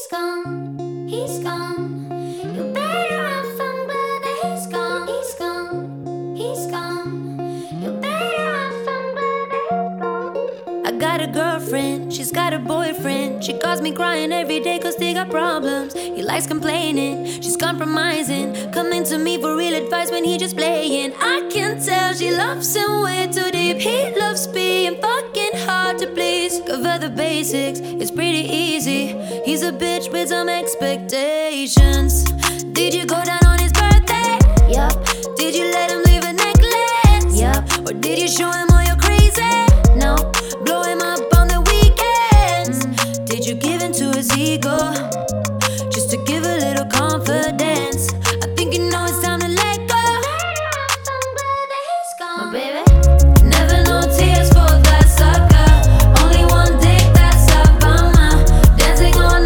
gone, he's gone. You better run from brother, he's gone, he's gone, he's gone. You better run from brother, he's gone. I got a girlfriend, she's got a boyfriend. She calls me crying every day cause they got problems. He likes complaining, she's compromising, coming to me for real advice when he just playing. I can tell she loves him way too deep. He loves being fucking hard to please. Cover the basics, it's pretty easy. He's a bitch with some expectations. Did you go down on his birthday? Yup. Did you let him leave a necklace? Yup. Or did you show him all your crazy? No. Blow him up on the weekends? Did you give in to his ego just to give a little confidence?